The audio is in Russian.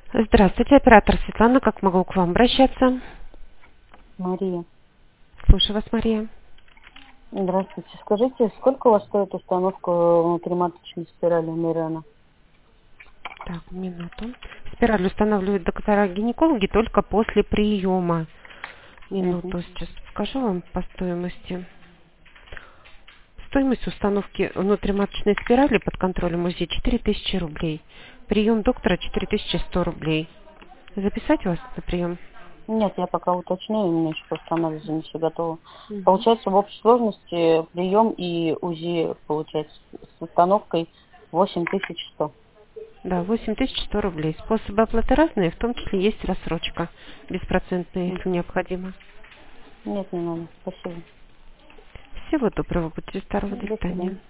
Здравствуйте, оператор Светлана. Как могу к вам обращаться? Мария. Слушаю вас, Мария. Здравствуйте. Скажите, сколько у вас стоит установка внутриматочной спирали Мирена? Так, минуту. Спираль устанавливают доктора-гинекологи только после приема. Угу. Минуту, сейчас скажу вам по стоимости. Стоимость установки внутриматочной спирали под контролем УЗИ 4000 рублей. Прием доктора 4100 рублей. Записать вас на прием? Нет, я пока уточню, у меня еще просто анализы не все готовы. Мгм. Получается, в общей сложности прием и УЗИ, получается, с установкой 8100. Да, 8100 рублей. Способы оплаты разные, в том числе есть рассрочка беспроцентная, если необходимо. Нет, не надо. Спасибо. Всего доброго, будьте здоровы, до До свидания. свидания.